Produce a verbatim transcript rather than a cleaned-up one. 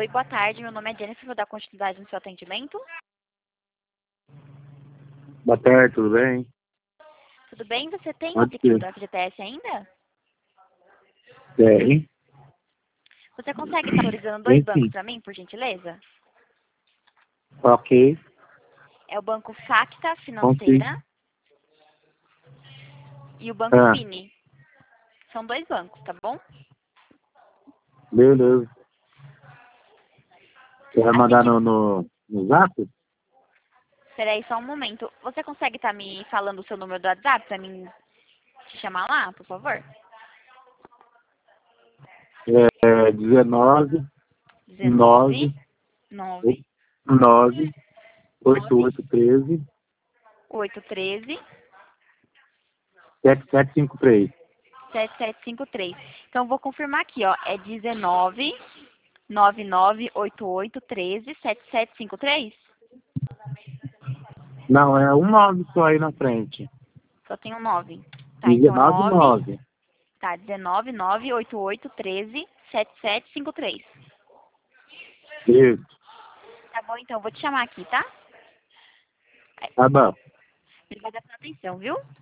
Oi, boa tarde. Meu nome é Jennifer. Vou dar continuidade no seu atendimento. Boa tarde, tudo bem? Tudo bem? Você tem o Pode aplicativo ser. do F G T S ainda? Tem? Você consegue estar autorizando dois Tem bancos sim. para mim, por gentileza? Ok, É o Banco Facta consigo. Financeira e o Banco Ah, Fini. São dois bancos, tá bom? beleza. Você vai Assim mandar que... no, no, no zap? Peraí, só um momento. Você consegue estar me falando o seu número do WhatsApp para mim te chamar lá, por favor? É dezenove, dezenove, nove, nove, nove, oito nove, oito treze, oito um três, sete sete cinco três. sete sete cinco três. Então, vou confirmar aqui, ó. É dezenove, nove nove oito oito treze, sete sete cinco três? Não, é um nove só aí na frente. Só tem um nove. Tá, então é dezenove, nove. nove. Tá, dezenove, nove oito oito treze, sete sete cinco três. Isso. Tá bom, então, vou te chamar aqui, tá? Tá bom. Obrigada pela atenção, viu?